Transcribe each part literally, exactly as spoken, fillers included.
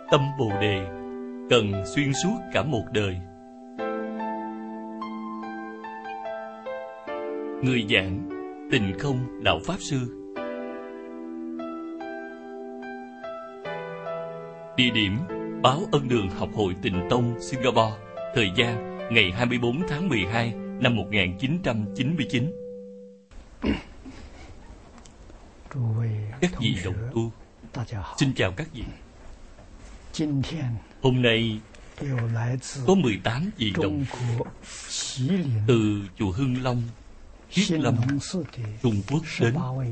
Tâm Bồ Đề cần xuyên suốt cả một đời. Người giảng Tịnh Không Đạo Pháp Sư. Địa điểm Báo Ân Đường Học hội Tịnh Tông Singapore. Thời gian ngày hai mươi bốn tháng mười hai năm một nghìn chín trăm chín mươi chín. Các vị đồng tu, xin chào các vị. Hôm nay có mười tám vị đồng từ chùa Hưng Long, Thiết Lâm, Trung Quốc đến.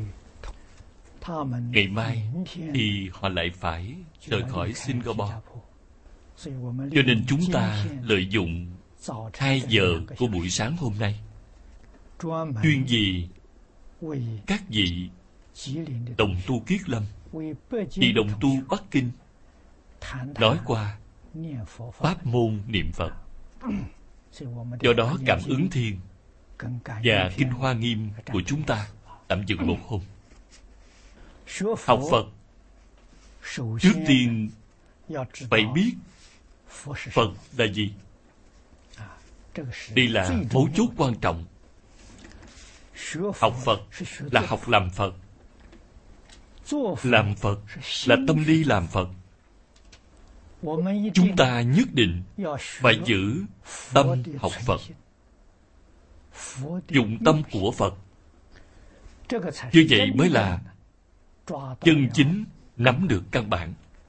Ngày mai thì họ lại phải rời khỏi Singapore. Cho nên chúng ta lợi dụng hai giờ của buổi sáng hôm nay chuyên vì các vị đồng tu Kiết Lâm, vị đồng tu Bắc Kinh nói qua pháp môn niệm Phật. Do đó Cảm Ứng Thiên và Kinh Hoa Nghiêm của chúng ta tạm dừng một hôm. Học Phật trước tiên phải biết Phật là gì. Đây là mấu chốt quan trọng. Học Phật là học làm Phật. Làm Phật là tâm lý làm Phật. Chúng ta nhất định phải giữ tâm học Phật, dụng tâm của Phật. Như vậy mới là chân chính nắm được căn bản.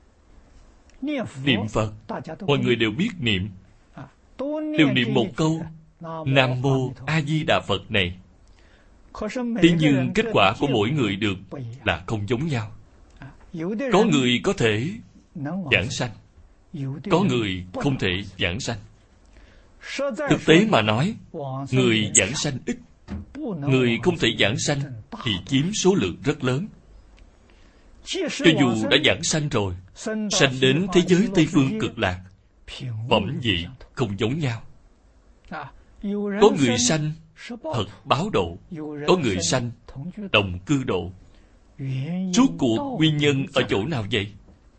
Niệm Phật, mọi người đều biết niệm, đều niệm một câu Nam Mô A Di Đà Phật này. Thế nhưng kết quả của mỗi người được là không giống nhau. Có người có thể giảng sanh, có người không thể giảng sanh. Thực tế mà nói, người giảng sanh ít, người không thể giảng sanh thì chiếm số lượng rất lớn. Cho dù đã giảng sanh rồi, sanh đến thế giới Tây Phương Cực Lạc, phẩm vị không giống nhau. Có người sanh thật báo độ, có người sanh đồng cư độ. Suốt cuộc nguyên nhân ở chỗ nào vậy?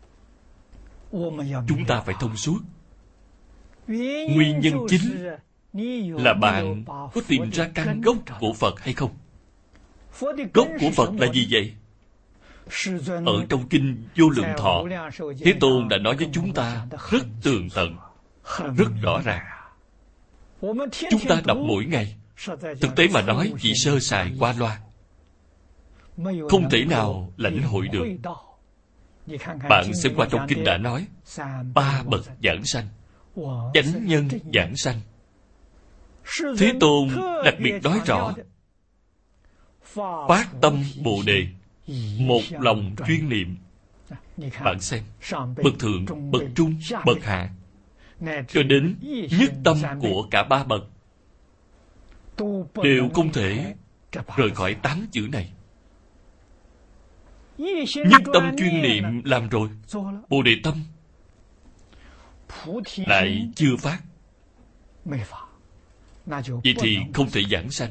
Chúng ta phải thông suốt. Nguyên nhân chính là bạn có tìm ra căn gốc của Phật hay không? Gốc của Phật là gì vậy? Ở trong Kinh Vô Lượng Thọ, Thế Tôn đã nói với chúng ta rất tường tận, rất rõ ràng. Chúng ta đọc mỗi ngày, thực tế mà nói chỉ sơ sài qua loa, không thể nào lãnh hội được. Bạn xem qua trong Kinh đã nói ba bậc giảng sanh, chánh nhân giảng sanh. Thế Tôn đặc biệt nói rõ phát tâm Bồ Đề, một lòng chuyên niệm. Bạn xem, bậc thượng, bậc trung, bậc hạ, cho đến nhất tâm của cả ba bậc đều không thể rời khỏi tám chữ này. Nhất tâm chuyên niệm làm rồi, Bồ Đề tâm lại chưa phát, vậy thì không thể giảng sanh.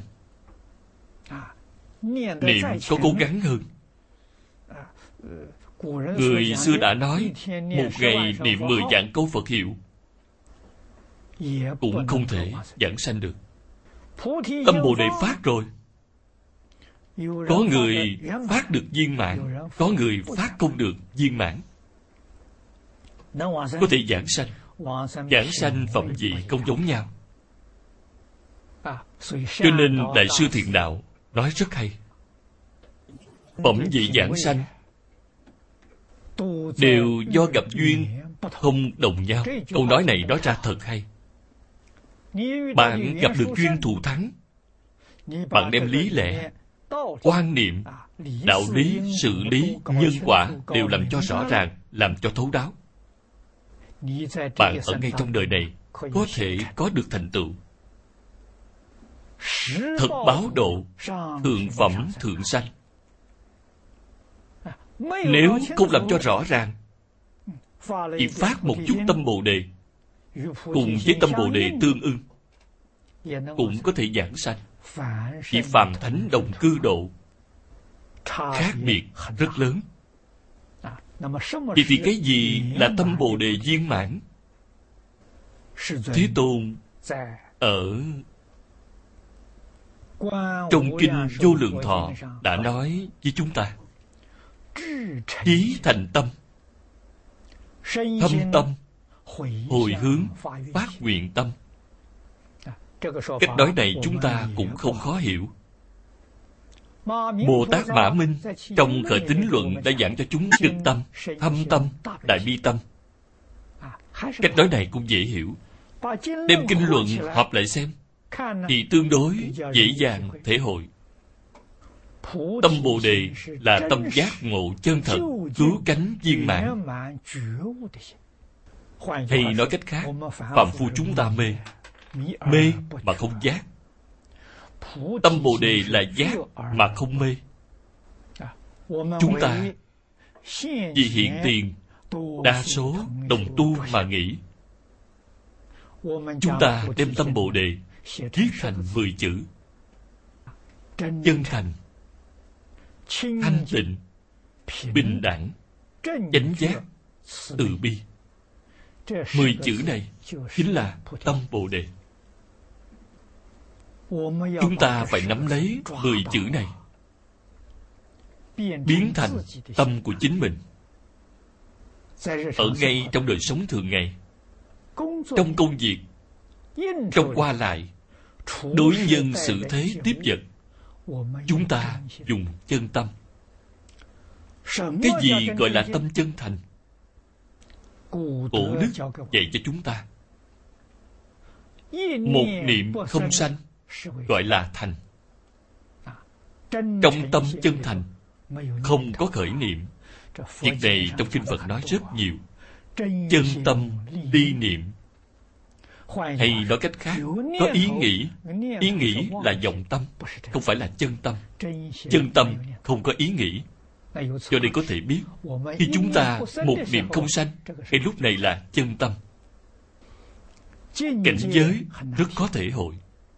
Niệm có cố gắng hơn. Người xưa đã nói một ngày niệm mười vạn câu Phật hiệu cũng không thể giảng sanh được. Tâm Bồ Đề phát rồi, có người phát được viên mãn, có người phát không được viên mãn. Có thể giảng sanh, giảng sanh phẩm vị không giống nhau. Cho nên Đại sư Thiền Đạo nói rất hay. Phẩm vị giảng sanh đều do gặp duyên không đồng nhau. Câu nói này nói ra thật hay. Bạn gặp được duyên thù thắng, bạn đem lý lẽ, quan niệm, đạo lý, sự lý, nhân quả đều làm cho rõ ràng, làm cho thấu đáo. Bạn ở ngay trong đời này có thể có được thành tựu. Thật báo độ, thượng phẩm thượng sanh. Nếu không làm cho rõ ràng, chỉ phát một chút tâm Bồ Đề, cùng với tâm Bồ Đề tương ưng, cũng có thể giảng sanh. Chỉ phàm thánh đồng cư độ, khác biệt rất lớn. Vậy thì cái gì là tâm Bồ Đề viên mãn? Thế Tôn ở trong Kinh Vô Lượng Thọ đã nói với chúng ta: chí thành tâm, thâm tâm, hồi hướng, phát nguyện tâm. Cách nói này chúng ta cũng không khó hiểu. Bồ Tát Mã Minh trong Khởi Tín Luận đã giảng cho chúng trực tâm, thâm tâm, đại bi tâm. Cách nói này cũng dễ hiểu. Đem kinh luận hợp lại xem thì tương đối dễ dàng thể hội. Tâm Bồ Đề là tâm giác ngộ chân thật, cứu cánh viên mãn. Hay nói cách khác, phàm phu chúng ta mê, mê mà không giác. Tâm Bồ Đề là giác mà không mê. Chúng ta vì hiện tiền đa số đồng tu mà nghĩ. Chúng ta đem tâm Bồ Đề viết thành mười chữ: chân thành, thanh tịnh, bình đẳng, chánh giác, từ bi. Mười chữ này chính là tâm Bồ Đề. Chúng ta phải nắm lấy mười chữ này, biến thành tâm của chính mình. Ở ngay trong đời sống thường ngày, trong công việc, trong qua lại, đối nhân xử thế tiếp vật, chúng ta dùng chân tâm. Cái gì gọi là tâm chân thành? Cổ đức dạy cho chúng ta: một niệm không sanh gọi là thành. Trong tâm chân thành không có khởi niệm. Việc này trong kinh Phật nói rất nhiều. Chân tâm ly niệm, hay nói cách khác, có ý nghĩ. Ý nghĩ là vọng tâm, không phải là chân tâm. Chân tâm không có ý nghĩ. Cho nên có thể biết, khi chúng ta một niệm không sanh, cái lúc này là chân tâm. Cảnh giới rất có thể hội.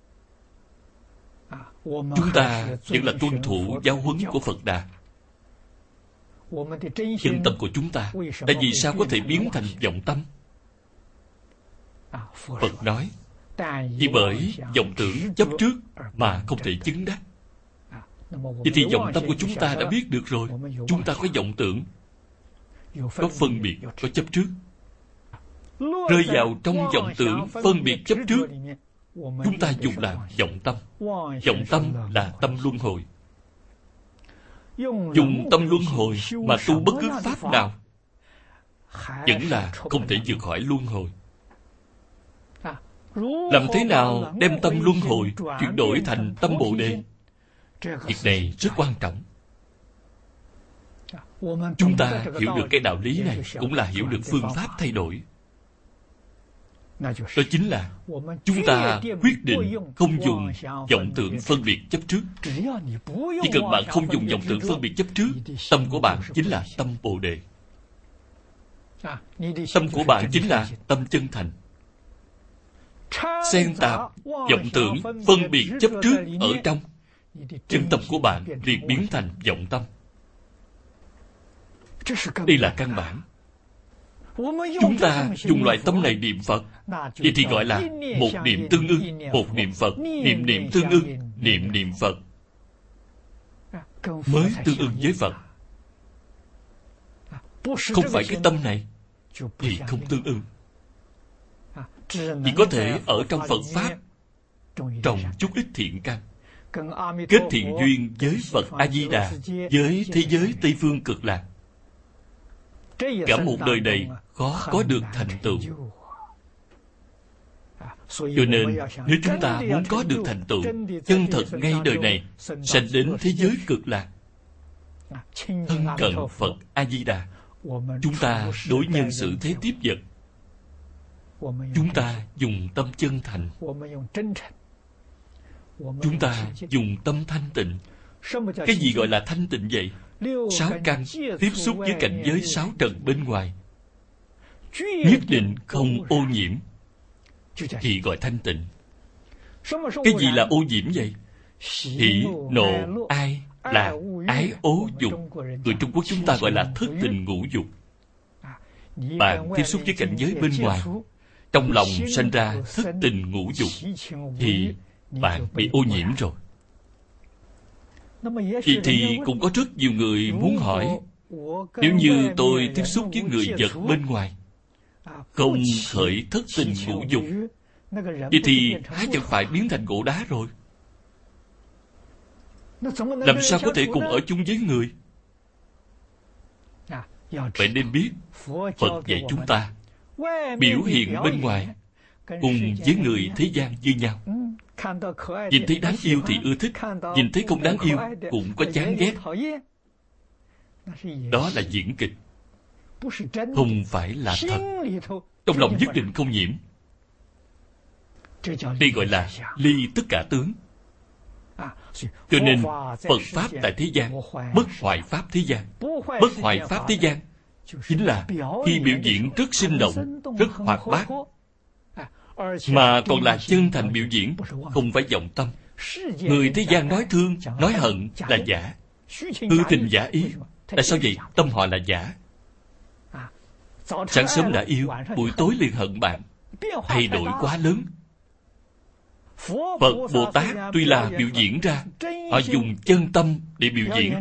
Chúng ta vẫn là tuân thủ giáo huấn của Phật Đà. Chân tâm của chúng ta tại vì sao có thể biến thành vọng tâm? Phật nói, vì bởi vọng tưởng chấp trước mà không thể chứng đắc. Vậy thì vọng tâm của chúng ta đã biết được rồi. Chúng ta có vọng tưởng, có phân biệt, có chấp trước. Rơi vào trong vọng tưởng, phân biệt, chấp trước, chúng ta dùng là vọng tâm. Vọng tâm là tâm luân hồi. Dùng tâm luân hồi mà tu bất cứ pháp nào vẫn là không thể vượt khỏi luân hồi. Làm thế nào đem tâm luân hồi chuyển đổi thành tâm Bồ Đề? Việc này rất quan trọng. Chúng ta hiểu được cái đạo lý này cũng là hiểu được phương pháp thay đổi. Đó chính là chúng ta quyết định không dùng vọng tưởng phân biệt chấp trước. Chỉ cần bạn không dùng vọng tưởng phân biệt chấp trước, tâm của bạn chính là tâm Bồ Đề. Tâm của bạn chính là tâm chân thành. Xen tạp vọng tưởng phân biệt chấp trước ở trong, chân tâm của bạn liền biến thành vọng tâm. Đây là căn bản. Chúng ta dùng loại tâm này niệm Phật, vậy thì gọi là một niệm tương ưng, một niệm Phật, niệm niệm tương ưng, niệm niệm Phật mới tương ưng với Phật. Không phải cái tâm này thì không tương ưng. Chỉ có thể ở trong Phật Pháp trồng chút ít thiện căn, kết thiện duyên với Phật A-di-đà, với thế giới Tây Phương Cực Lạc. Cả một đời này khó có được thành tựu. Cho nên nếu chúng ta muốn có được thành tựu chân thật ngay đời này, sanh đến thế giới Cực Lạc, thân cận Phật A-di-đà, chúng ta đối nhân xử thế tiếp vật, chúng ta dùng tâm chân thành, chúng ta dùng tâm thanh tịnh. Cái gì gọi là thanh tịnh vậy? Sáu căn tiếp xúc với cảnh giới sáu trần bên ngoài, nhất định không ô nhiễm, thì gọi thanh tịnh. Cái gì là ô nhiễm vậy? Hỉ, nộ, ai, lạc, ái ố dục. Người Trung Quốc chúng ta gọi là thất tình ngũ dục. Bạn tiếp xúc với cảnh giới bên ngoài, trong lòng sanh ra thất tình ngũ dục, thì bạn bị ô nhiễm rồi. Vậy thì cũng có rất nhiều người muốn hỏi, nếu như tôi tiếp xúc với người vật bên ngoài, không khởi thất tình ngũ dục, vậy thì há chẳng phải biến thành gỗ đá rồi? Làm sao có thể cùng ở chung với người? Vậy nên biết, Phật dạy chúng ta, biểu hiện bên ngoài cùng với người thế gian như nhau. Nhìn thấy đáng yêu thì ưa thích, nhìn thấy không đáng yêu cũng có chán ghét. Đó là diễn kịch, không phải là thật. Trong lòng nhất định không nhiễm. Đây gọi là ly tất cả tướng. Cho nên Phật Pháp tại thế gian, bất hoại Pháp thế gian. Bất hoại Pháp thế gian chính là khi biểu diễn rất sinh động, rất hoạt bát, mà còn là chân thành biểu diễn, không phải vọng tâm. Người thế gian nói thương, nói hận là giả, hư tình giả ý. Tại sao vậy? Tâm họ là giả. Sáng sớm đã yêu, buổi tối liền hận bạn. Thay đổi quá lớn. Phật Bồ Tát tuy là biểu diễn ra, họ dùng chân tâm để biểu diễn.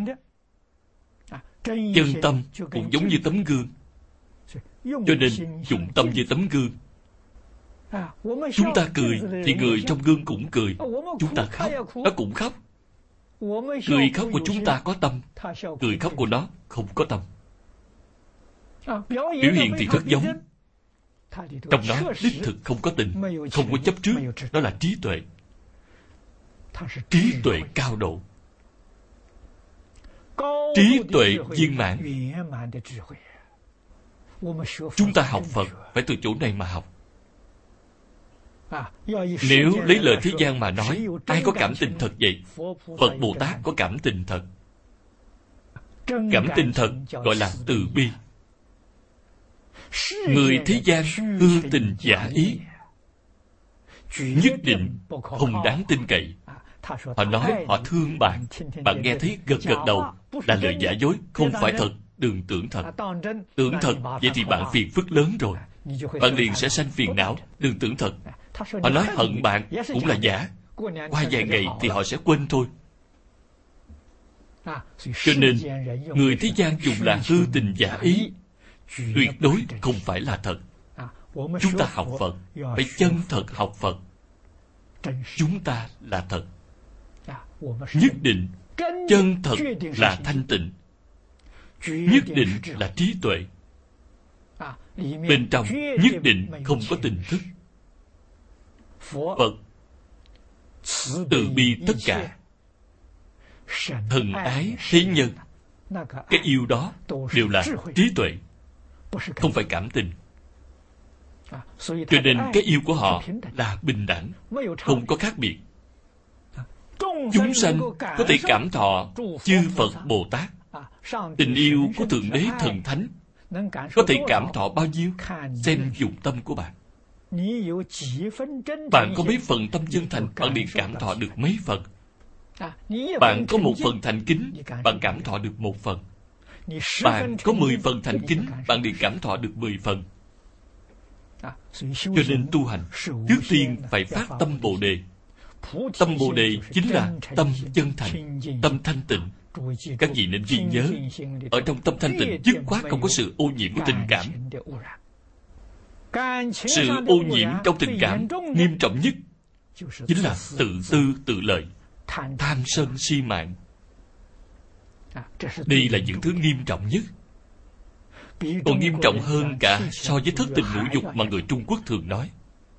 Chân tâm cũng giống như tấm gương, cho nên dùng tâm như tấm gương. Chúng ta cười thì người trong gương cũng cười. Chúng ta khóc, nó cũng khóc. Cười khóc của chúng ta có tâm, cười khóc của nó không có tâm. Biểu hiện thì rất giống, trong đó đích thực không có tình, không có chấp trước. Đó là trí tuệ. Trí tuệ cao độ, trí tuệ viên mãn. Chúng ta học Phật phải từ chỗ này mà học. Nếu lấy lời thế gian mà nói, ai có cảm tình thật vậy? Phật Bồ Tát có cảm tình thật. Cảm tình thật gọi là từ bi. Người thế gian hư tình giả ý, nhất định không đáng tin cậy. Họ nói họ thương bạn, bạn nghe thấy gật gật đầu là lời giả dối, không phải thật. Đừng tưởng thật. Tưởng thật, vậy thì bạn phiền phức lớn rồi. Bạn liền sẽ sanh phiền não. Đừng tưởng thật. Họ nói hận bạn cũng là giả. Qua vài ngày thì họ sẽ quên thôi. Cho nên, người thế gian dùng là hư tình giả ý, tuyệt đối không phải là thật. Chúng ta học Phật phải chân thật học Phật. Chúng ta là thật. Nhất định chân thật là thanh tịnh, nhất định là trí tuệ. Bên trong nhất định không có tình thức. Phật từ bi tất cả, thần ái thế nhân. Cái yêu đó đều là trí tuệ, không phải cảm tình. Cho nên cái yêu của họ là bình đẳng, không có khác biệt. Chúng sanh có thể cảm thọ chư Phật Bồ Tát. Tình yêu của Thượng Đế Thần Thánh có thể cảm thọ bao nhiêu? Xem dụng tâm của bạn. Bạn có mấy phần tâm chân thành, bạn liền cảm thọ được mấy phần. Bạn có một phần thành kính, bạn cảm thọ được một phần. Bạn có mười phần thành kính, bạn liền cảm thọ được mười phần. Cho nên tu hành, trước tiên phải phát tâm Bồ Đề. Tâm Bồ Đề chính là tâm chân thành, tâm thanh tịnh. Các vị nên ghi nhớ, ở trong tâm thanh tịnh dứt khoát không có sự ô nhiễm của tình cảm. Sự ô nhiễm trong tình cảm nghiêm trọng nhất chính là tự tư tự lợi, tham sân si mạng. Đây là những thứ nghiêm trọng nhất, còn nghiêm trọng hơn cả so với thất tình ngũ dục mà người Trung Quốc thường nói.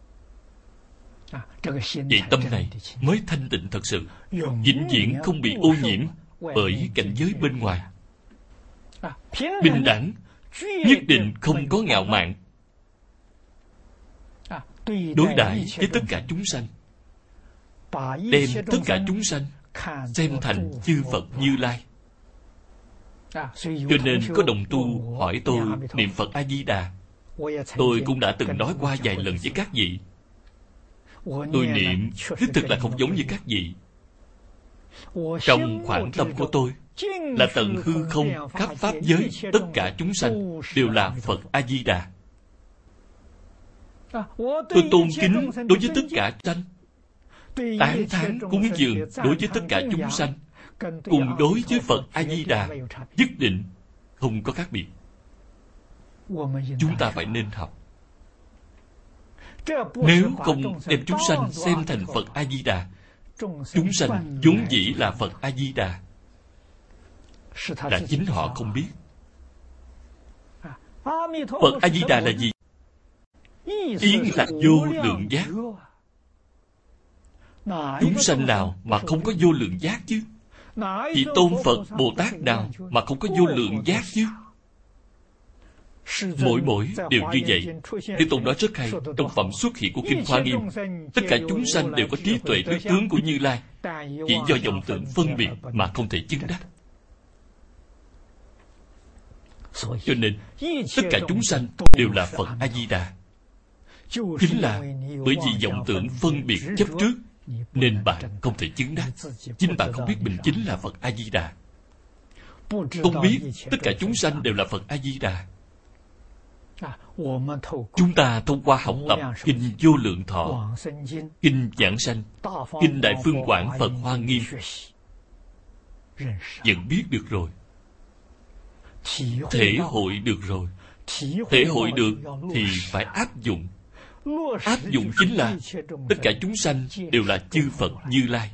Vậy tâm này mới thanh tịnh thật sự, vĩnh viễn không bị ô nhiễm bởi cảnh giới bên ngoài. Bình đẳng, nhất định không có ngạo mạn. Đối đãi với tất cả chúng sanh, đem tất cả chúng sanh xem thành chư Phật Như Lai. Cho nên có đồng tu hỏi tôi niệm Phật A Di Đà, tôi cũng đã từng nói qua vài lần với các vị. Tôi niệm đích thực là không giống như các vị. Trong khoảng tâm của tôi là tận hư không khắp pháp giới, tất cả chúng sanh đều là Phật A-di-đà. Tôi tôn kính đối với tất cả sanh, tán thán cúng dường đối với tất cả chúng sanh, cùng đối với Phật A-di-đà nhất định không có khác biệt. Chúng ta phải nên học. Nếu không đem chúng sanh xem thành Phật A-di-đà, chúng sanh vốn dĩ là Phật A-di-đà, là chính họ không biết. Phật A-di-đà là gì? Ý là vô lượng giác. Chúng sanh nào mà không có vô lượng giác chứ? Vị tôn Phật Bồ Tát nào mà không có vô lượng giác chứ? Mỗi mỗi đều như vậy. Đức Tôn nói rất hay trong phẩm xuất hiện của Kinh Hoa Nghiêm. Tất cả chúng sanh đều có trí tuệ đức tướng của Như Lai, chỉ do vọng tưởng phân biệt mà không thể chứng đắc. Cho nên tất cả chúng sanh đều là Phật A-di-đà. Chính là bởi vì vọng tưởng phân biệt chấp trước nên bạn không thể chứng đắc. Chính bạn không biết mình chính là Phật A-di-đà. Không biết tất cả chúng sanh đều là Phật A-di-đà. Chúng ta thông qua học tập Kinh Vô Lượng Thọ, Kinh Giảng Sanh, Kinh Đại Phương Quảng Phật Hoa Nghiêm, nhận biết được rồi, thể hội được rồi. Thể hội được thì phải áp dụng. Áp dụng chính là tất cả chúng sanh đều là chư Phật Như Lai,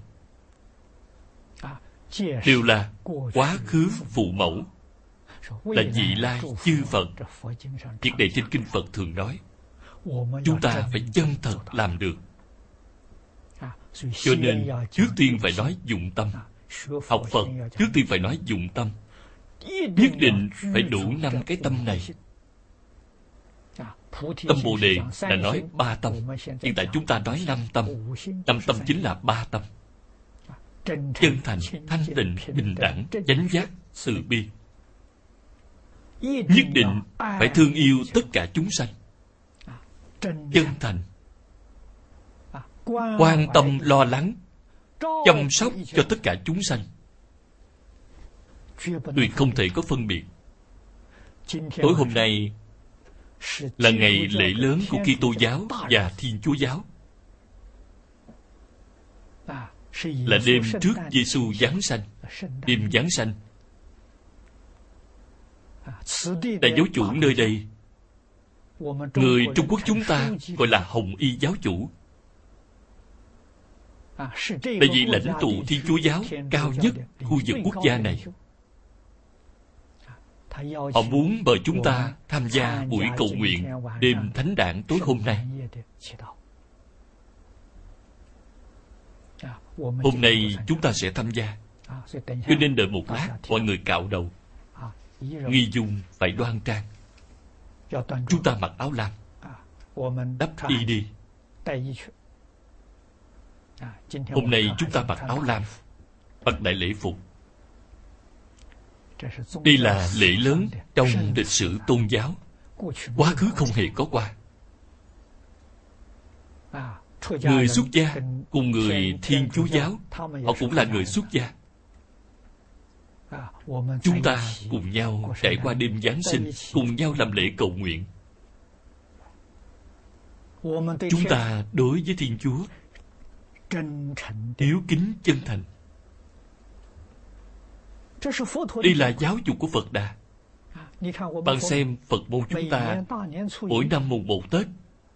đều là quá khứ phụ mẫu, là vị lai chư Phật. Việc này trên Kinh Phật thường nói. Chúng ta phải chân thật làm được. Cho nên trước tiên phải nói dụng tâm. Học Phật trước tiên phải nói dụng tâm. Nhất định phải đủ năm cái tâm này. Tâm Bồ Đề là nói ba tâm. Hiện tại chúng ta nói năm tâm. Năm tâm chính là ba tâm: chân thành, thanh tịnh, bình đẳng, chánh giác, từ bi. Nhất định phải thương yêu tất cả chúng sanh. Chân thành, quan tâm lo lắng, chăm sóc cho tất cả chúng sanh, tuyệt không thể có phân biệt. Tối hôm nay là ngày lễ lớn của Kitô giáo và Thiên Chúa giáo, là đêm trước Giêsu giáng sanh, đêm giáng sanh. Đại giáo chủ nơi đây, người Trung Quốc chúng ta gọi là Hồng Y giáo chủ, là vị lãnh tụ Thiên Chúa giáo cao nhất khu vực quốc gia này. Họ muốn mời chúng ta tham gia buổi cầu nguyện đêm thánh đản tối hôm nay. Hôm nay chúng ta sẽ tham gia, cho nên đợi một lát mọi người cạo đầu. Nghi dung phải đoan trang. Chúng ta mặc áo lam, đắp y đi. Hôm nay chúng ta mặc áo lam, mặc đại lễ phục. Đây là lễ lớn trong lịch sử tôn giáo, quá khứ không hề có qua. Người xuất gia cùng người Thiên Chúa giáo, họ cũng là người xuất gia. Chúng ta cùng nhau trải qua đêm Giáng sinh, cùng nhau làm lễ cầu nguyện. Chúng ta đối với Thiên Chúa hiếu kính chân thành. Đây là giáo dục của Phật Đà. Bạn xem Phật môn chúng ta mỗi năm mùng một Tết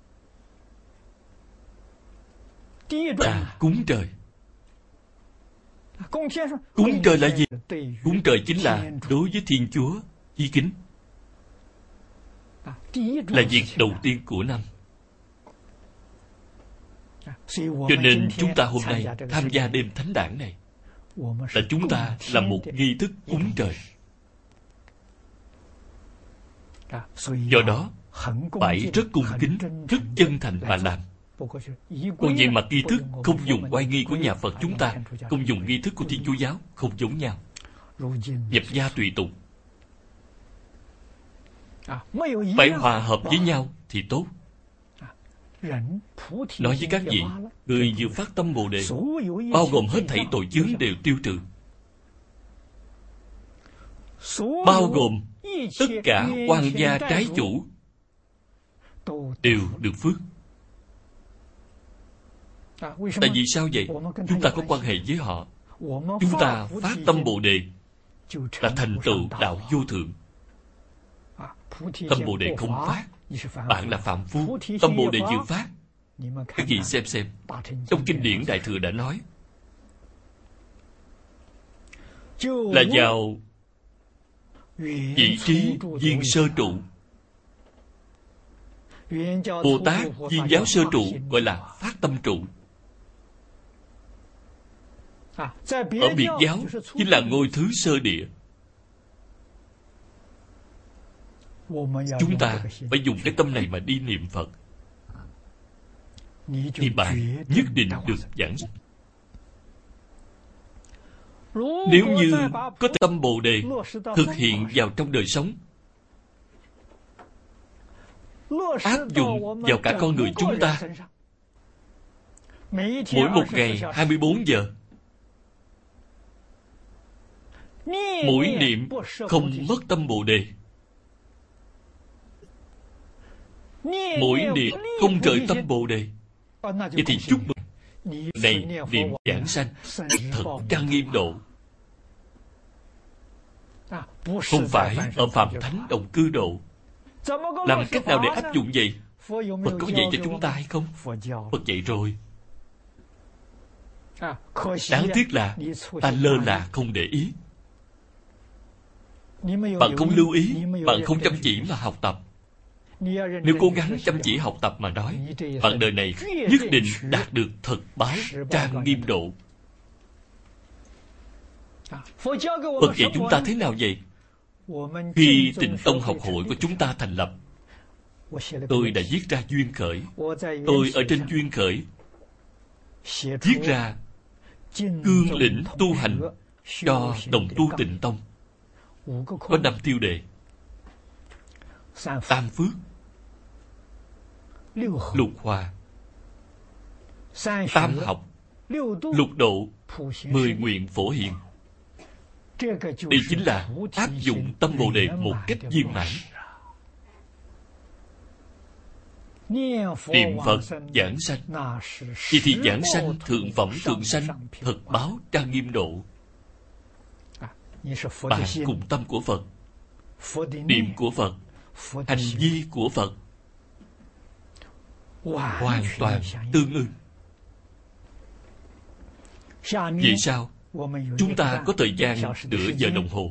là cúng trời. Cúng trời là gì? Cúng trời chính là đối với Thiên Chúa hiếu kính, là việc đầu tiên của năm. Cho nên chúng ta hôm nay tham gia đêm thánh đản này là chúng ta làm một nghi thức cúng trời. Do đó phải rất cung kính, rất chân thành mà làm. Còn về mặt nghi thức, không dùng oai nghi của nhà Phật chúng ta, không dùng nghi thức của Thiên Chúa giáo, không giống nhau. Nhập gia tùy tục, phải hòa hợp với nhau thì tốt. Nói với các vị, người vừa phát tâm Bồ Đề, bao gồm hết thảy tội chướng đều tiêu trừ. bao gồm tất cả quan gia trái chủ đều được phước. Tại vì sao vậy? Chúng ta có quan hệ với họ, chúng ta phát tâm Bồ Đề là thành tựu đạo vô thượng. Tâm Bồ Đề không phát, bạn là phạm phu. Tâm Bồ Đề vừa phát, các vị xem xem, trong kinh điển Đại Thừa đã nói là vào vị trí viên sơ trụ. Bồ Tát viên giáo sơ trụ gọi là phát tâm trụ. Ở biệt giáo chính là ngôi thứ sơ địa. Chúng ta phải dùng cái tâm này mà đi niệm Phật, thì bạn nhất định được giảng sanh. Nếu như có tâm Bồ Đề thực hiện vào trong đời sống, áp dụng vào cả con người chúng ta, mỗi một ngày hai mươi bốn giờ, mỗi niệm không mất tâm Bồ Đề, mỗi niệm không rời tâm Bồ Đề, vậy thì chúc mừng này niệm giảng sanh thật trang nghiêm độ. Không phải ở Phạm Thánh Đồng Cư độ. Làm cách nào để áp dụng vậy? Phật có dạy cho chúng ta hay không? Phật dạy rồi. Đáng tiếc là ta lơ là không để ý. Bạn không lưu ý, bạn không chăm chỉ mà học tập. Nếu cố gắng chăm chỉ học tập mà nói, bạn đời này nhất định đạt được thật báo trang nghiêm độ. Phật dạy chúng ta thế nào vậy? Khi Tịnh Tông học hội của chúng ta thành lập, tôi đã viết ra duyên khởi. Tôi ở trên duyên khởi viết ra cương lĩnh tu hành cho đồng tu Tịnh Tông. Có năm tiêu đề: tam phước, lục hòa, tam học, lục độ, mười nguyện phổ hiền. Đây chính là áp dụng tâm Bồ Đề một cách viên mãn. Niệm Phật giảng sanh, vậy thì giảng sanh thượng phẩm thượng sanh, thật báo trang nghiêm độ. Bạn cùng tâm của Phật, niệm của Phật, hành vi của Phật hoàn toàn tương ưng. Vì sao? Chúng ta có thời gian nửa giờ đồng hồ.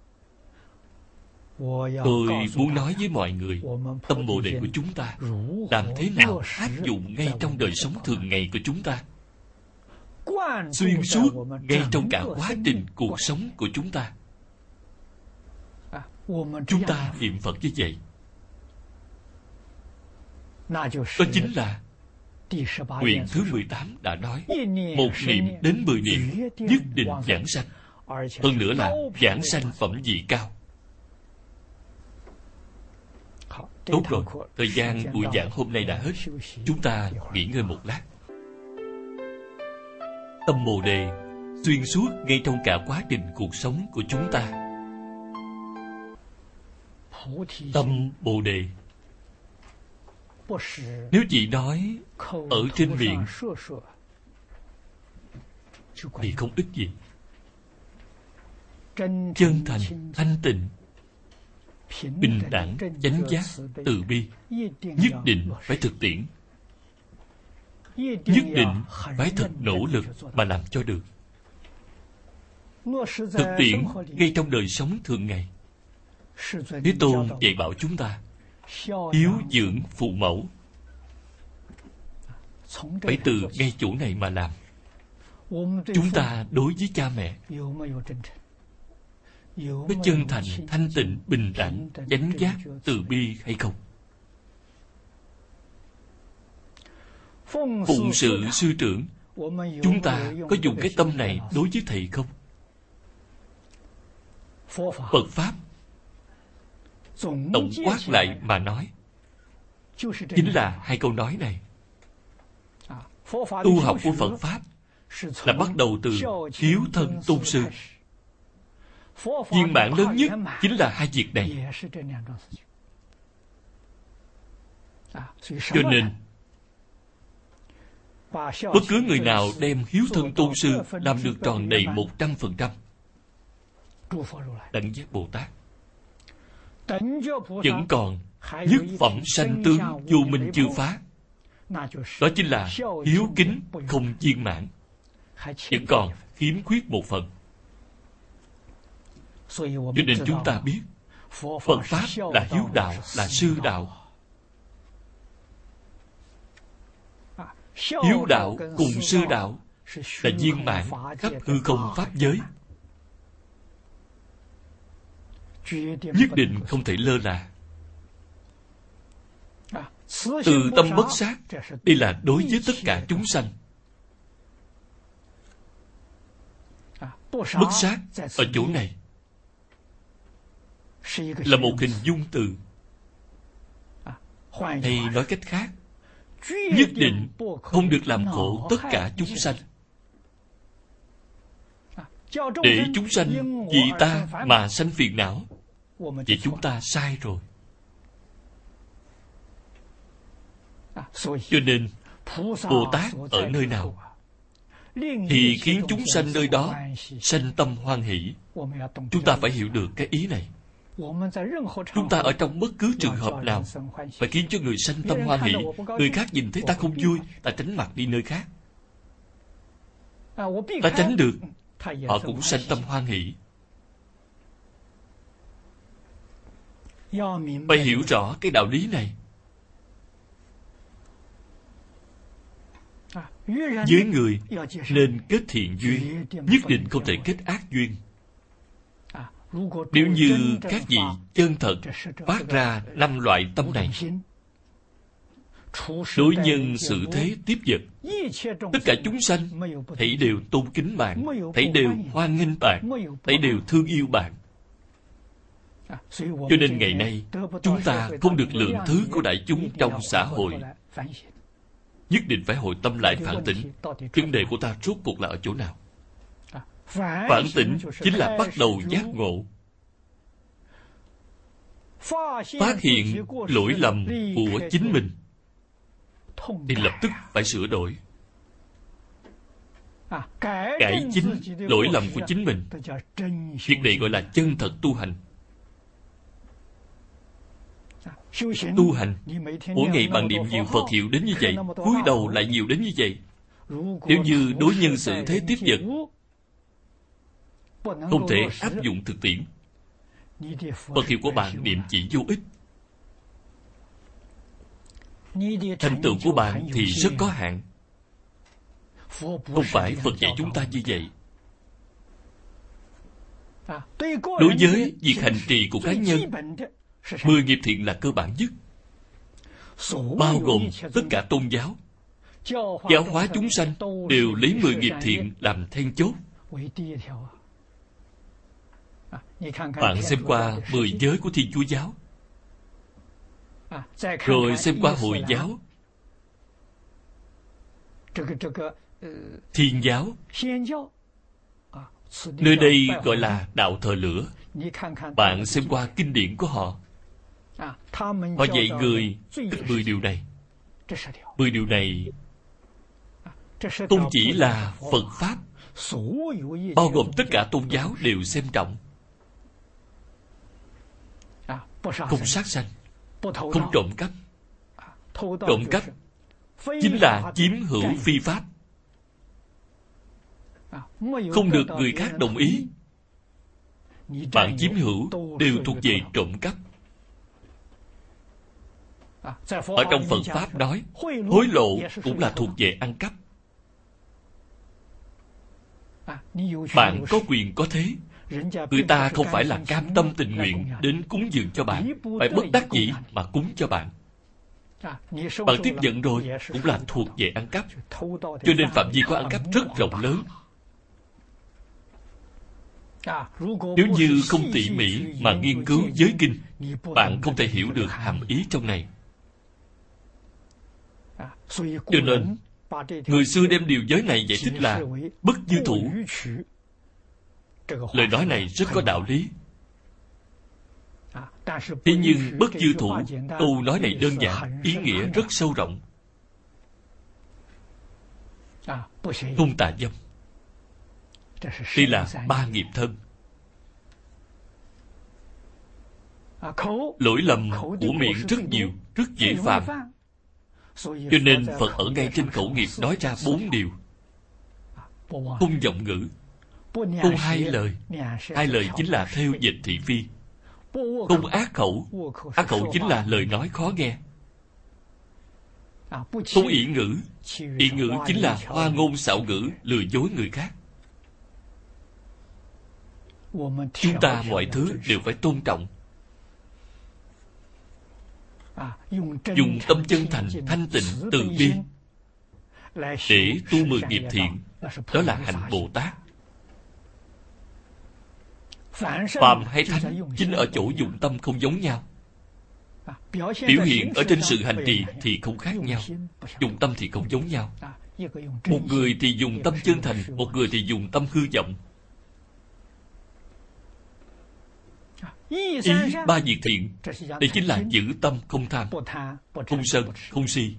Tôi muốn nói với mọi người, tâm Bồ Đề của chúng ta làm thế nào áp dụng ngay trong đời sống thường ngày của chúng ta, xuyên suốt ngay trong cả quá trình cuộc sống của chúng ta. Chúng ta niệm Phật như vậy, đó chính là nguyện thứ mười tám đã nói, một niệm đến mười niệm nhất định giảng sanh. Hơn nữa là giảng sanh phẩm vị cao. Tốt rồi, thời gian buổi giảng hôm nay đã hết. Chúng ta nghỉ ngơi một lát. Tâm Bồ Đề xuyên suốt ngay trong cả quá trình cuộc sống của chúng ta. Tâm Bồ Đề nếu chỉ nói ở trên miệng thì không ích gì. Chân thành, thanh tịnh, bình đẳng, chánh giác, từ bi nhất định phải thực tiễn, nhất định phải thật nỗ lực mà làm cho được. Thực tiễn ngay trong đời sống thường ngày. Thế Tôn dạy bảo chúng ta hiếu dưỡng phụ mẫu, phải từ ngay chỗ này mà làm. Chúng ta đối với cha mẹ có chân thành, thanh tịnh, bình đẳng, chánh giác, từ bi hay không? Phụng sự sư trưởng, chúng ta có dùng cái tâm này đối với thầy không? Phật Pháp tổng quát lại mà nói chính là hai câu nói này. Tu học của Phật Pháp là bắt đầu từ hiếu thân tôn sư. Viên mãn lớn nhất chính là hai việc này. Cho nên bất cứ người nào đem hiếu thân tôn sư làm được tròn đầy một trăm phần trăm, Đẳng Giác Bồ Tát vẫn còn nhất phẩm sanh tướng vô minh chưa phá. Đó chính là hiếu kính không viên mãn, vẫn còn khiếm khuyết một phần. Cho nên chúng ta biết Phật Pháp là hiếu đạo, là sư đạo. Hiếu đạo cùng sư đạo là viên mãn khắp hư không pháp giới, nhất định không thể lơ là. Từ tâm bất sát, đây là đối với tất cả chúng sanh. Bất sát ở chỗ này là một hình dung từ, hay nói cách khác, nhất định không được làm khổ tất cả chúng sanh. Để chúng sanh vì ta mà sanh phiền não, vậy chúng ta sai rồi. Cho nên Bồ Tát ở nơi nào thì khiến chúng sanh nơi đó sanh tâm hoan hỷ. Chúng ta phải hiểu được cái ý này. Chúng ta ở trong bất cứ trường hợp nào phải khiến cho người sanh tâm hoan hỷ. Người khác nhìn thấy ta không vui, ta tránh mặt đi nơi khác. Ta tránh được, họ cũng sanh tâm hoan hỷ. Phải hiểu rõ cái đạo lý này. Với người nên kết thiện duyên, nhất định không thể kết ác duyên. Nếu như các vị chân thật phát ra năm loại tâm này, đối nhân xử thế tiếp vật, tất cả chúng sanh thảy đều tôn kính bạn, thảy đều hoan nghênh bạn, thảy đều thương yêu bạn. Cho nên ngày nay chúng ta không được lượng thứ của đại chúng trong xã hội. Nhất định phải hội tâm lại phản tỉnh, vấn đề của ta rốt cuộc là ở chỗ nào. Phản tỉnh chính là bắt đầu giác ngộ, phát hiện lỗi lầm của chính mình, thì lập tức phải sửa đổi, cải chính lỗi lầm của chính mình. Việc này gọi là chân thật tu hành. Tu hành, mỗi ngày bạn niệm nhiều Phật hiệu đến như vậy, cúi đầu lại nhiều đến như vậy. Nếu như đối nhân xử thế tiếp vật không thể áp dụng thực tiễn, Phật hiệu của bạn niệm chỉ vô ích, thành tựu của bạn thì rất có hạn. Không phải Phật dạy chúng ta như vậy. Đối với việc hành trì của cá nhân, mười nghiệp thiện là cơ bản nhất, bao gồm tất cả tôn giáo. Giáo hóa chúng sanh đều lấy mười nghiệp thiện làm then chốt. Bạn xem qua mười giới của Thiên Chúa giáo, rồi xem qua Hồi giáo, Thiên giáo. Nơi đây gọi là đạo thờ lửa. Bạn xem qua kinh điển của họ, họ dạy người mười điều này. Mười điều này không chỉ là Phật Pháp, bao gồm tất cả tôn giáo đều xem trọng. Không sát sanh, không trộm cắp. Trộm cắp chính là chiếm hữu phi pháp, không được người khác đồng ý. Bạn chiếm hữu đều thuộc về trộm cắp. Ở trong Phật Pháp nói, hối lộ cũng là thuộc về ăn cắp. Bạn có quyền có thế, người ta không phải là cam tâm tình nguyện đến cúng dường cho bạn, phải bất đắc dĩ mà cúng cho bạn. Bạn tiếp nhận rồi cũng là thuộc về ăn cắp. Cho nên phạm vi của ăn cắp rất rộng lớn. Nếu như không tỉ mỉ mà nghiên cứu giới kinh, bạn không thể hiểu được hàm ý trong này. Cho nên người xưa đem điều giới này giải thích là bất như thủ, Lời nói này rất có đạo lý. Thế nhưng Bất Dư Thủ câu nói này đơn giản, ý nghĩa rất sâu rộng. Không tà dâm, đây là ba nghiệp thân. Lỗi lầm của miệng rất nhiều, rất dễ phạm. Cho nên Phật ở ngay trên khẩu nghiệp nói ra bốn điều. Không vọng ngữ, không hai lời. Hai lời chính là theo dịch thị phi. Không ác khẩu, ác khẩu chính là lời nói khó nghe. Không ỷ ngữ, ỷ ngữ chính là hoa ngôn xạo ngữ, lừa dối người khác. Chúng ta mọi thứ đều phải tôn trọng. Dùng tâm chân thành, thanh tịnh, từ bi để tu mười nghiệp thiện, đó là hành Bồ Tát. Phàm hay thánh chính ở chỗ dụng tâm không giống nhau. Biểu hiện ở trên sự hành trì thì không khác nhau, dụng tâm thì không giống nhau. Một người thì dùng tâm chân thành, một người thì dùng tâm hư vọng. Ý ba việc thiện, đây chính là giữ tâm không tham, không sân, không si.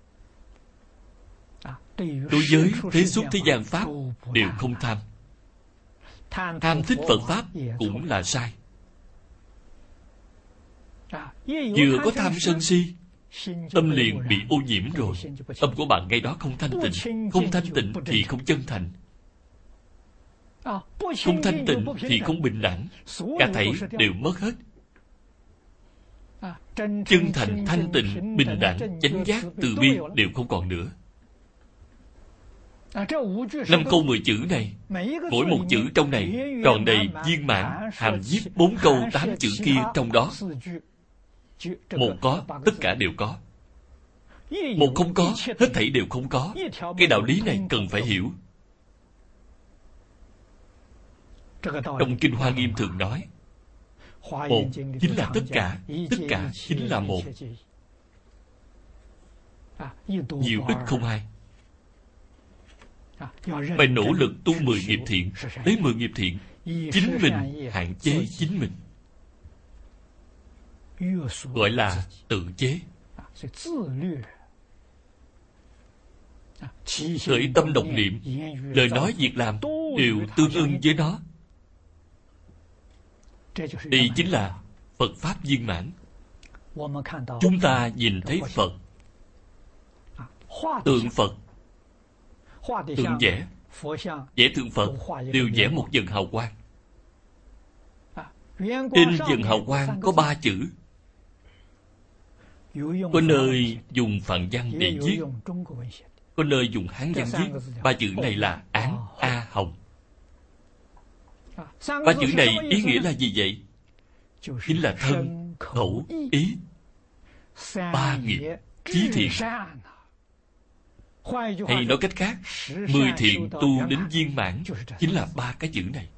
Đối với thế xuất thế gian pháp đều không tham. Tham thích Phật Pháp cũng là sai. Vừa có tham sân si, tâm liền bị ô nhiễm rồi. Tâm của bạn ngay đó không thanh tịnh. Không thanh tịnh thì không chân thành. Không thanh tịnh thì không bình đẳng. Cả thảy đều mất hết. Chân thành, thanh tịnh, bình đẳng, chánh giác, từ bi đều không còn nữa. Năm câu mười chữ này, mỗi một chữ trong này tròn đầy viên mãn, hàm nhiếp bốn câu tám chữ kia trong đó. Một có, tất cả đều có. Một không có, hết thảy đều không có. Cái đạo lý này cần phải hiểu. Trong Kinh Hoa Nghiêm thường nói, một chính là tất cả, tất cả chính là một. Nhiều ít không hai. Phải nỗ lực tu mười nghiệp thiện. Lấy mười nghiệp thiện, chính mình hạn chế chính mình, gọi là tự chế. Khởi tâm động niệm, lời nói việc làm đều tương ưng với nó. Đây chính là Phật Pháp viên mãn. Chúng ta nhìn thấy Phật, tượng Phật, tượng vẽ, vẽ tượng Phật đều vẽ một vần hào quang. Trên vần hào quang có ba chữ. Có nơi dùng Phạn văn để viết, có nơi dùng Hán văn viết. Ba chữ này là Án A Hồng. Ba chữ này ý nghĩa là gì vậy? Chính là thân, khẩu, ý. Ba nghiệp, chí thiện. Hay nói cách khác, mười thiện tu đến viên mãn chính là ba cái chữ này.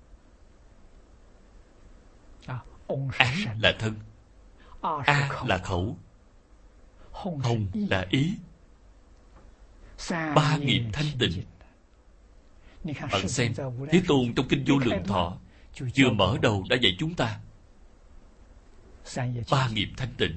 Án là thân, A là khẩu, Hồng là ý. Ba nghiệp thanh tịnh. Bạn xem, Thế Tôn trong Kinh Vô Lượng Thọ vừa mở đầu đã dạy chúng ta ba nghiệp thanh tịnh.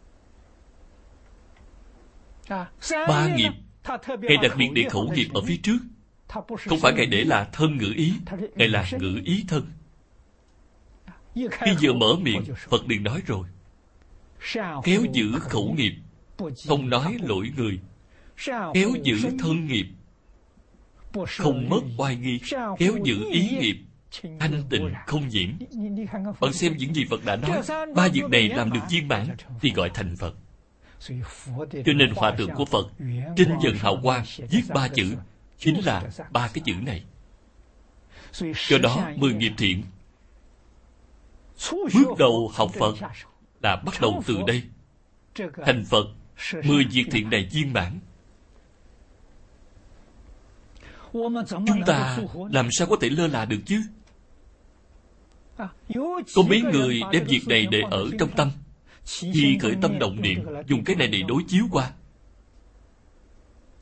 Ba nghiệp, Ngài đặc biệt để khẩu nghiệp ở phía trước. Không phải Ngài để là thân ngữ ý, Ngài là ngữ ý thân. Khi vừa mở miệng, Phật liền nói rồi, khéo giữ khẩu nghiệp, không nói lỗi người. Khéo giữ thân nghiệp, không mất oai nghi. Khéo giữ ý nghiệp, thanh tịnh không nhiễm. Bạn xem những gì Phật đã nói, ba việc này làm được viên mãn thì gọi thành Phật. Cho nên hòa tượng của Phật trên vần hào quang viết ba chữ, chính là ba cái chữ này. Do đó mười nghiệp thiện, bước đầu học Phật là bắt đầu từ đây. Thành Phật, mười việc thiện này viên mãn. Chúng ta làm sao có thể lơ là được chứ? Có mấy người đem việc này để ở trong tâm, khi khởi tâm động niệm dùng cái này để đối chiếu qua,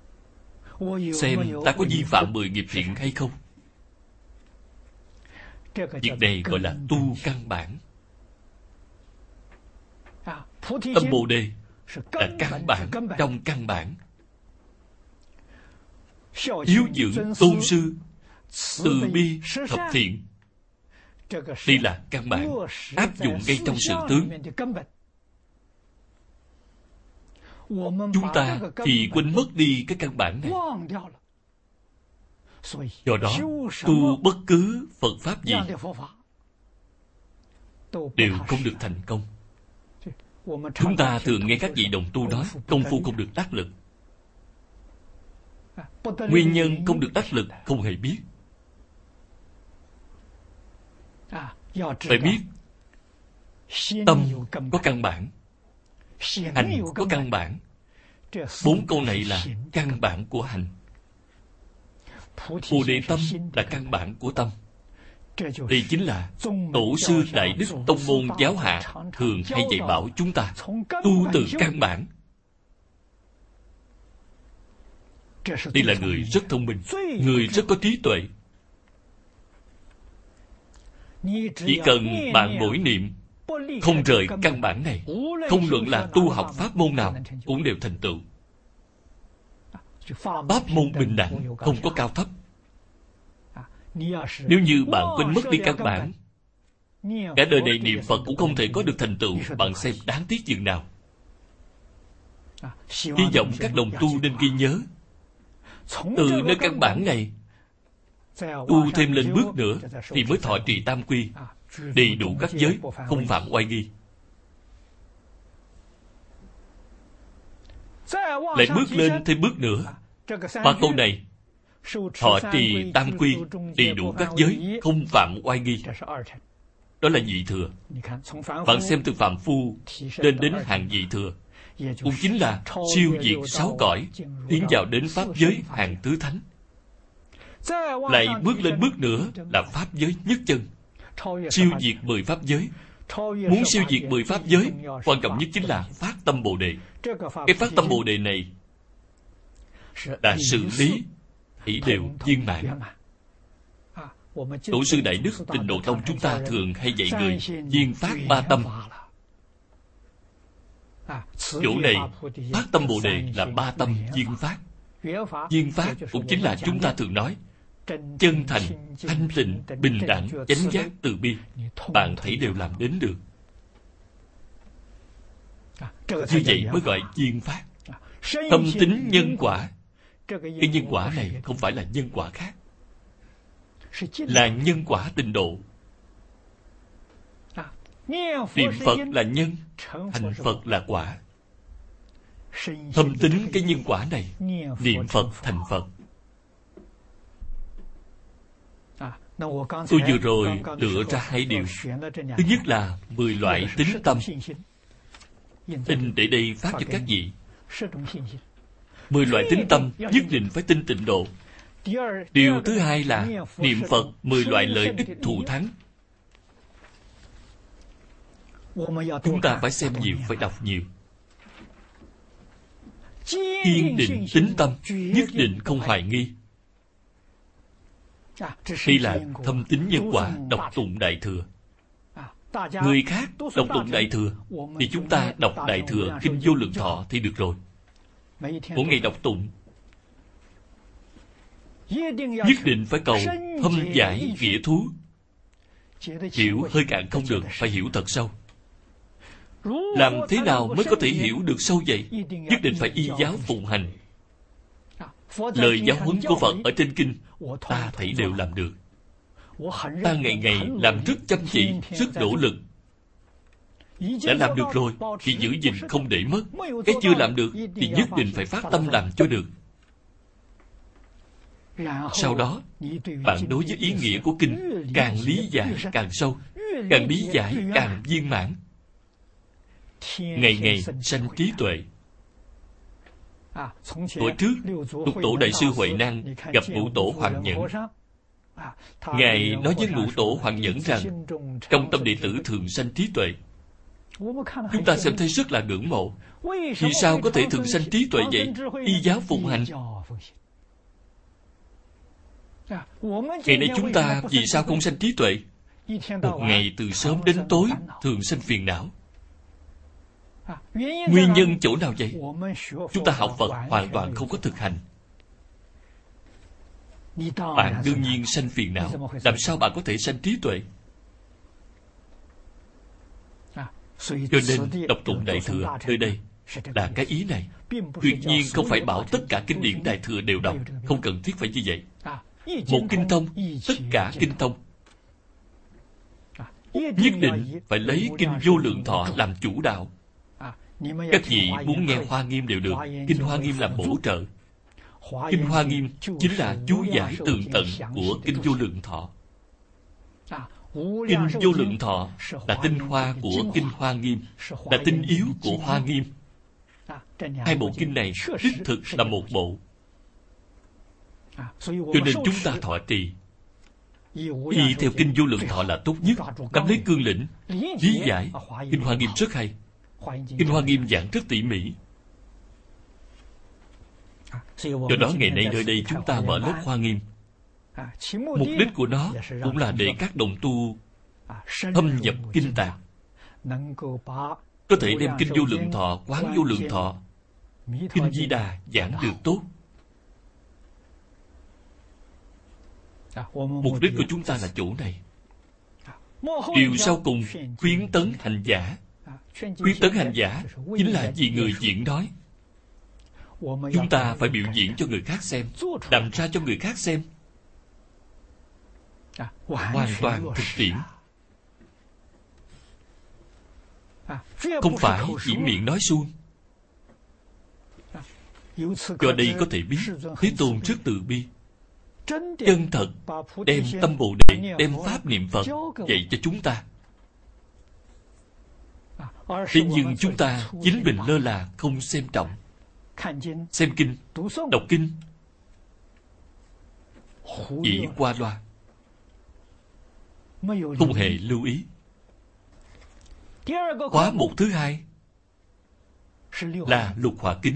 xem ta có vi phạm mười nghiệp thiện hay không. Việc này gọi là tu căn bản. Tâm Bồ Đề là căn bản trong căn bản. Hiếu dưỡng tôn sư, từ bi thập thiện, đây là căn bản áp dụng ngay trong sự tướng. Chúng ta thì quên mất đi cái căn bản này. Do đó, tu bất cứ Phật Pháp gì đều không được thành công. Chúng ta thường nghe các vị đồng tu nói công phu không được đắc lực. Nguyên nhân không được đắc lực không hề biết. Phải biết tâm có căn bản, hành có căn bản. Bốn câu này là căn bản của hành. Bồ Đề tâm là căn bản của tâm. Đây chính là Tổ sư Đại Đức Tông môn giáo hạ thường hay dạy bảo chúng ta tu từ căn bản. Đây là người rất thông minh, người rất có trí tuệ. Chỉ cần bạn mỗi niệm không rời căn bản này, không luận là tu học pháp môn nào cũng đều thành tựu. Pháp môn bình đẳng, không có cao thấp. Nếu như bạn quên mất đi căn bản, cả đời này niệm Phật cũng không thể có được thành tựu. Bạn xem đáng tiếc chừng nào. Hy vọng các đồng tu nên ghi nhớ, từ nơi căn bản này tu thêm lên bước nữa thì mới thọ trì tam quy, đầy đủ các giới, không phạm oai nghi. Lại bước lên thêm bước nữa. Ba câu này, thọ trì tam quy, đầy đủ các giới, không phạm oai nghi, đó là nhị thừa. Bạn xem từ phạm phu lên đến hàng nhị thừa, cũng chính là siêu diệt sáu cõi, tiến vào đến pháp giới hàng tứ thánh. Lại bước lên bước nữa là pháp giới nhất chân, siêu diệt mười pháp giới. Muốn siêu diệt mười pháp giới, quan trọng nhất chính là phát tâm Bồ Đề. Cái phát tâm Bồ Đề này là xử lý hỷ đều viên mãn. Tổ sư Đại Đức Tịnh Độ Tông chúng ta thường hay dạy người viên phát ba tâm. Chỗ này phát tâm Bồ Đề là ba tâm viên phát. Viên phát cũng chính là chúng ta thường nói chân thành, thanh tịnh, bình đẳng, chánh giác, từ bi. Bạn thấy đều làm đến được. Như vậy mới gọi viên phát. Tâm tính nhân quả. Cái nhân quả này không phải là nhân quả khác, là nhân quả tịnh độ. Niệm Phật là nhân, thành Phật là quả. Thâm tính cái nhân quả này, niệm Phật thành Phật. Tôi vừa rồi lựa ra hai điều. Thứ nhất là mười loại tín tâm. Tin để đây phát cho các vị. Mười loại tín tâm nhất định phải tin tịnh độ. Điều thứ hai là niệm Phật mười loại lợi ích thù thắng. Chúng ta phải xem nhiều, phải đọc nhiều. Kiên định tín tâm, nhất định không hoài nghi. Đây là thâm tín nhân quả, đọc tụng Đại Thừa. Người khác đọc tụng Đại Thừa thì chúng ta đọc Đại Thừa Kinh Vô Lượng Thọ thì được rồi. Mỗi ngày đọc tụng, nhất định phải cầu thâm giải nghĩa thú. Hiểu hơi cạn không được, phải hiểu thật sâu. Làm thế nào mới có thể hiểu được sâu vậy? Nhất định phải y giáo phụng hành. Lời giáo huấn của Phật ở trên kinh, ta thấy đều làm được. Ta ngày ngày làm rất chăm chỉ, rất nỗ lực. Đã làm được rồi thì giữ gìn không để mất. Cái chưa làm được thì nhất định phải phát tâm làm cho được. Sau đó, bạn đối với ý nghĩa của kinh càng lý giải càng sâu, càng lý giải càng viên mãn. Ngày ngày sanh trí tuệ. Tuổi trước, Lục Tổ Đại sư Huệ Năng gặp Ngũ Tổ Hoàng Nhẫn. Ngài nói với Ngũ Tổ Hoàng Nhẫn rằng trong tâm đệ tử thường sanh trí tuệ. Chúng ta xem thấy rất là ngưỡng mộ. Vì sao có thể thường sanh trí tuệ vậy? Y giáo phụng hành. Ngày nay chúng ta vì sao không sanh trí tuệ? Một ngày từ sớm đến tối thường sanh phiền não. Nguyên nhân chỗ nào vậy? Chúng ta học Phật hoàn toàn không có thực hành. Bạn đương nhiên sanh phiền não. Làm sao bạn có thể sanh trí tuệ? Cho nên đọc tụng Đại Thừa nơi đây là cái ý này. Tuyệt nhiên không phải bảo tất cả kinh điển Đại Thừa đều đọc. Không cần thiết phải như vậy. Một kinh thông, tất cả kinh thông. Nhất định phải lấy kinh Vô Lượng Thọ làm chủ đạo. Các vị muốn nghe Hoa Nghiêm đều được. Kinh Hoa Nghiêm làm bổ trợ. Kinh Hoa Nghiêm chính là chú giải tường tận của kinh Vô Lượng Thọ. Kinh Vô Lượng Thọ là tinh hoa của kinh Hoa Nghiêm, là tinh yếu của Hoa Nghiêm. Hai bộ kinh này đích thực là một bộ. Cho nên chúng ta thọ trì y theo kinh Vô Lượng Thọ là tốt nhất. Nắm lấy cương lĩnh, lý giải. Kinh Hoa Nghiêm rất hay. Kinh Hoa Nghiêm giảng rất tỉ mỉ. Do đó ngày nay nơi đây chúng ta mở lớp Hoa Nghiêm. Mục đích của nó cũng là để các đồng tu thâm nhập kinh tạng, có thể đem kinh Vô Lượng Thọ, Quán Vô Lượng Thọ, kinh Di Đà giảng được tốt. Mục đích của chúng ta là chỗ này. Điều sau cùng khuyến tấn hành giả. Khuyến tấn hành giả chính là vì người diễn nói. Chúng ta phải biểu diễn cho người khác xem, làm ra cho người khác xem. Hoàn toàn thực tiễn, không phải chỉ miệng nói suông. Do đây có thể biết Thế Tôn rất từ bi, chân thật đem tâm Bồ Đề, đem pháp niệm Phật dạy cho chúng ta. Thế nhưng chúng ta chính mình lơ là, không xem trọng. Xem kinh, đọc kinh chỉ qua loa, không hề lưu ý. Khóa mục thứ hai là Lục Hòa Kính.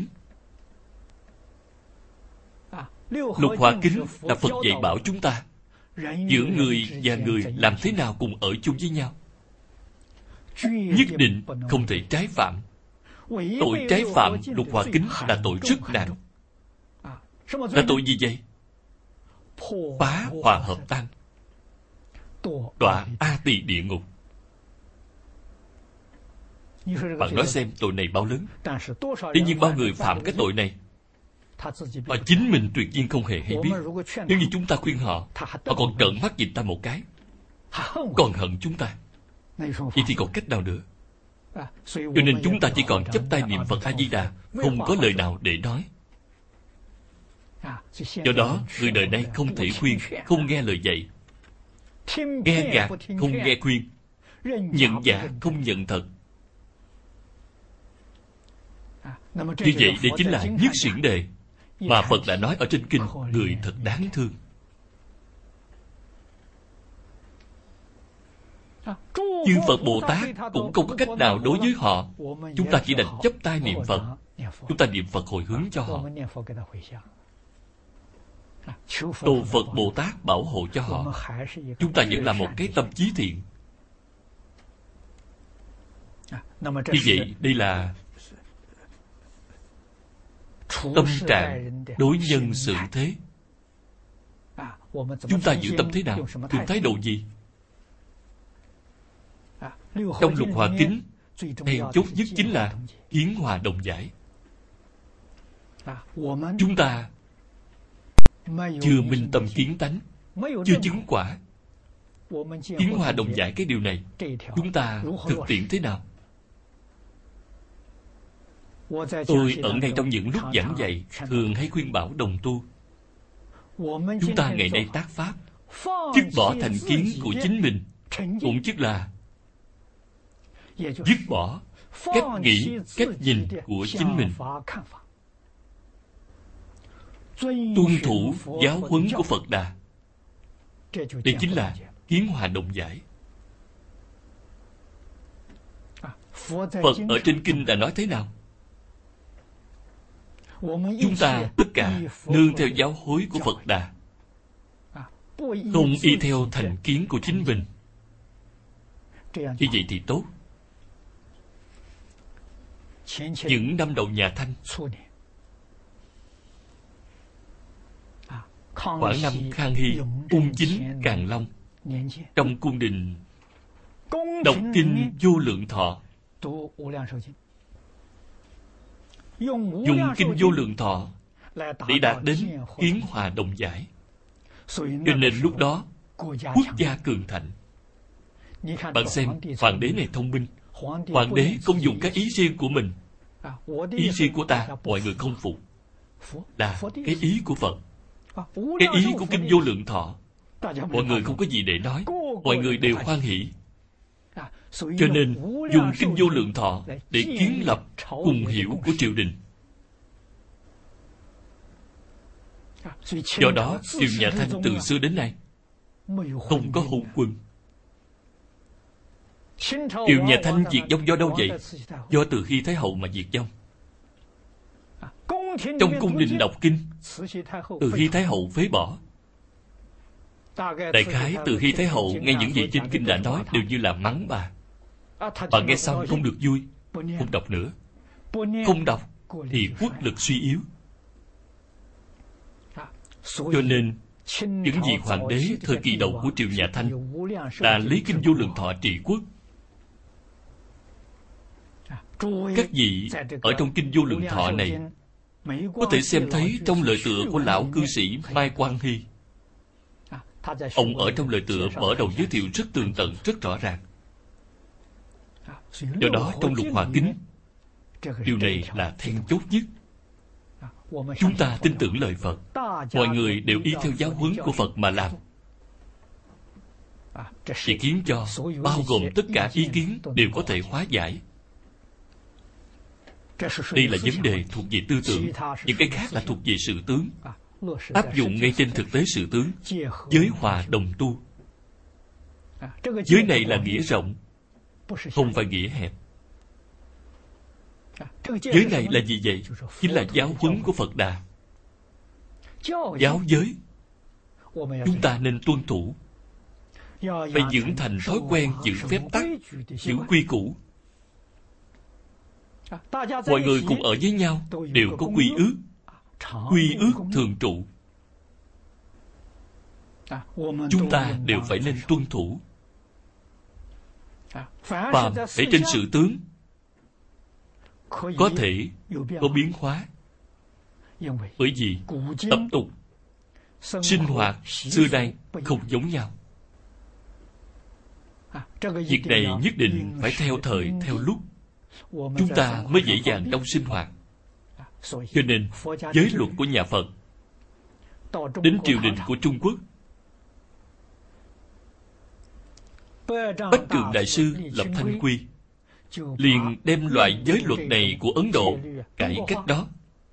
Lục Hòa Kính là Phật dạy bảo chúng ta giữa người và người làm thế nào cùng ở chung với nhau. Nhất định không thể trái phạm. Tội trái phạm Lục Hòa Kính là tội rất nặng. Là tội gì vậy? Phá hòa hợp tăng, đọa A Tỳ địa ngục. Bạn nói xem tội này bao lớn. Tuy nhiên bao người phạm cái tội này mà chính mình tuyệt nhiên không hề hay biết. Nếu như chúng ta khuyên họ, họ còn trợn mắt nhìn ta một cái, còn hận chúng ta, vậy thì còn cách nào nữa? Cho nên chúng ta chỉ còn chắp tay niệm Phật A Di Đà, không có lời nào để nói. Do đó người đời nay không thể khuyên, không nghe lời dạy, nghe gạt không nghe khuyên, nhận giả không nhận thật. Như vậy đây chính là nhất xiển đề mà Phật đã nói ở trên kinh, người thật đáng thương. Nhưng Phật Bồ Tát cũng không có cách nào đối với họ. Chúng ta chỉ đành chắp tay niệm Phật. Chúng ta niệm Phật hồi hướng cho họ, cầu Phật Bồ Tát bảo hộ cho họ. Chúng ta vẫn là một cái tâm chí thiện. Như vậy đây là tâm trạng đối nhân xử thế. Chúng ta giữ tâm thế nào, dùng thái độ gì? Trong Lục Hòa Kính, then chốt nhất chính là kiến hòa đồng giải. Chúng ta chưa minh tâm kiến tánh, chưa chứng quả. Kiến hòa đồng giải cái điều này, chúng ta thực tiễn thế nào? Tôi ở ngay trong những lúc giảng dạy thường hay khuyên bảo đồng tu. Chúng ta ngày nay tác pháp, dứt bỏ thành kiến của chính mình, cũng tức là dứt bỏ cách nghĩ, cách nhìn của chính mình, tuân thủ giáo huấn của Phật Đà. Đây chính là kiến hòa đồng giải. Phật ở trên kinh đã nói thế nào? Chúng ta tất cả nương theo giáo huấn của Phật Đà, không y theo thành kiến của chính mình. Như vậy thì tốt. Những năm đầu nhà Thanh, khoảng năm Khang Hy, Ung Chính, Càn Long, trong cung đình đọc kinh Vô Lượng Thọ. Dùng kinh Vô Lượng Thọ để đạt đến kiến hòa đồng giải. Cho nên lúc đó quốc gia cường thịnh. Bạn xem, hoàng đế này thông minh. Hoàng đế không dùng các ý riêng của mình. Ý riêng của ta mọi người không phục, là cái ý của Phật, cái ý của kinh Vô Lượng Thọ. Mọi người không có gì để nói, mọi người đều hoan hỷ. Cho nên dùng kinh Vô Lượng Thọ để kiến lập cùng hiểu của triều đình. Do đó triều nhà Thanh từ xưa đến nay không có hôn quân. Triều nhà Thanh diệt vong do đâu vậy? Do Từ Hy Thái Hậu mà diệt vong. Trong cung đình đọc kinh, Từ Hy Thái Hậu phế bỏ. Đại khái Từ Hy Thái Hậu nghe những gì trên kinh đã nói đều như là mắng bà. Bà nghe xong không được vui, không đọc nữa. Không đọc thì quốc lực suy yếu. Cho nên những vị hoàng đế thời kỳ đầu của triều nhà Thanh là lấy kinh Vô Lượng Thọ trị quốc. Các vị ở trong kinh Vô Lượng Thọ này có thể xem thấy trong lời tựa của lão cư sĩ Mai Quang Hy. Ông ở trong lời tựa mở đầu giới thiệu rất tường tận, rất rõ ràng. Do đó trong Lục Hòa Kính, điều này là then chốt nhất. Chúng ta tin tưởng lời Phật, mọi người đều y theo giáo huấn của Phật mà làm, chỉ khiến cho bao gồm tất cả ý kiến đều có thể hóa giải. Đây là vấn đề thuộc về tư tưởng, những cái khác là thuộc về sự tướng. Áp dụng ngay trên thực tế sự tướng, giới hòa đồng tu. Giới này là nghĩa rộng, không phải nghĩa hẹp. Giới này là gì vậy? Chính là giáo huấn của Phật Đà. Giáo giới chúng ta nên tuân thủ, phải dưỡng thành thói quen giữ phép tắc, giữ quy củ. Mọi người cùng ở với nhau đều có quy ước, quy ước thường trụ. Chúng ta đều phải nên tuân thủ. Phàm để trên sự tướng có thể có biến hóa, bởi vì tập tục sinh hoạt xưa nay không giống nhau. Việc này nhất định phải theo thời theo lúc, chúng ta mới dễ dàng trong sinh hoạt. Cho nên giới luật của nhà Phật đến triều đình của Trung Quốc, Bách Trường Đại Sư lập Thanh Quy liền đem loại giới luật này của Ấn Độ cải cách đó.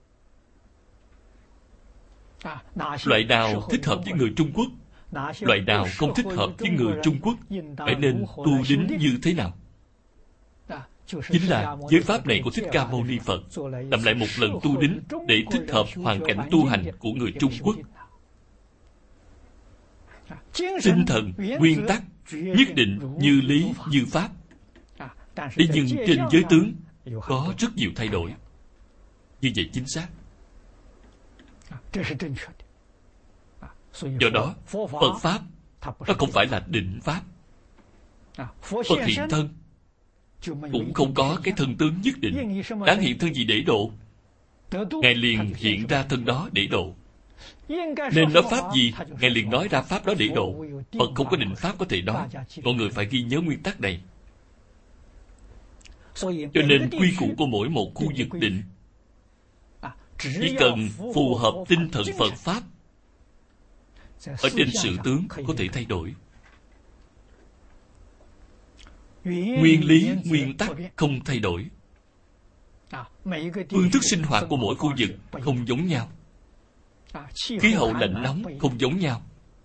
Loại nào thích hợp với người Trung Quốc, loại nào không thích hợp với người Trung Quốc, phải nên tu đính như thế nào? Chính là giới pháp này của Thích Ca Mâu Ni Phật làm lại một lần tu đính để thích hợp hoàn cảnh tu hành của người Trung Quốc. Tinh thần, nguyên tắc nhất định như lý như pháp. Thế nhưng trên giới tướng có rất nhiều thay đổi. Như vậy chính xác. Do đó Phật Pháp nó không phải là định Pháp. Phật hiện thân cũng không có cái thân tướng nhất định. Đáng hiện thân gì để độ, Ngài liền hiện ra thân đó để độ. Nên nói pháp gì, Ngài liền nói ra pháp đó để độ. Phật không có định pháp có thể nói. Mọi người phải ghi nhớ nguyên tắc này. Cho nên quy củ của mỗi một khu vực định chỉ cần phù hợp tinh thần Phật Pháp, ở trên sự tướng có thể thay đổi. Nguyên lý, nguyên tắc không thay đổi. Phương thức sinh hoạt của mỗi khu vực không giống nhau. Khí hậu lạnh nóng không giống nhau.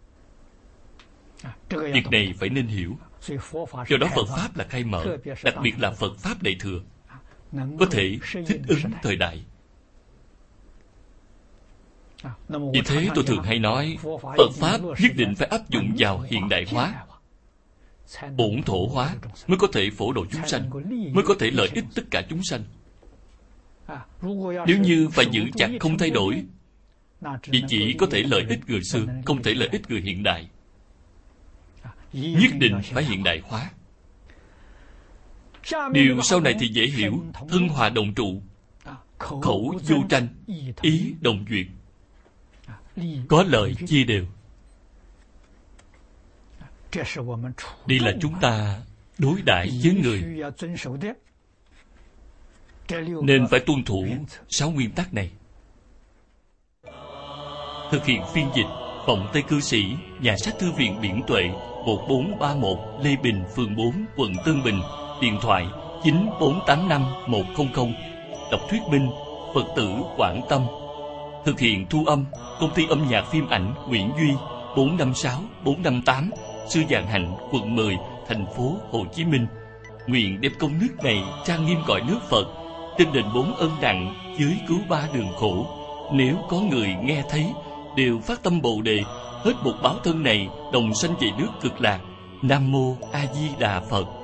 Việc này phải nên hiểu. Do đó Phật Pháp là khai mở, đặc biệt là Phật Pháp Đại Thừa, có thể thích ứng thời đại. Vì thế tôi thường hay nói, Phật Pháp nhất định phải áp dụng vào hiện đại hóa. bổn thổ hóa, mới có thể phổ độ chúng sanh, mới có thể lợi ích tất cả chúng sanh. Nếu như phải giữ chặt không thay đổi, thì chỉ có thể lợi ích người xưa, không thể lợi ích người hiện đại. Nhất định phải hiện đại hóa. Điều sau này thì dễ hiểu. Thân hòa đồng trụ, khẩu vô tranh, ý đồng duyệt, có lợi chia đều. Đây là chúng ta đối đãi với người nên phải tuân thủ sáu nguyên tắc này. Thực hiện phiên dịch Vọng Tây Cư Sĩ, Nhà sách Thư viện Biển Tuệ, một bốn ba mốt Lê Bình, phường bốn, quận Tân Bình. Điện thoại chín bốn tám năm một không không. Đọc thuyết minh Phật tử Quảng Tâm. Thực hiện thu âm Công ty âm nhạc phim ảnh Nguyễn Duy, bốn năm sáu bốn năm tám, Sư Vạn Hạnh, quận mười, thành phố Hồ Chí Minh. Nguyện đem công nước này trang nghiêm cõi nước Phật, trên đền bốn ân nặng, dưới cứu ba đường khổ. Nếu có người nghe thấy, đều phát tâm Bồ Đề, hết một báo thân này đồng sanh về nước Cực Lạc. Nam mô A Di Đà Phật.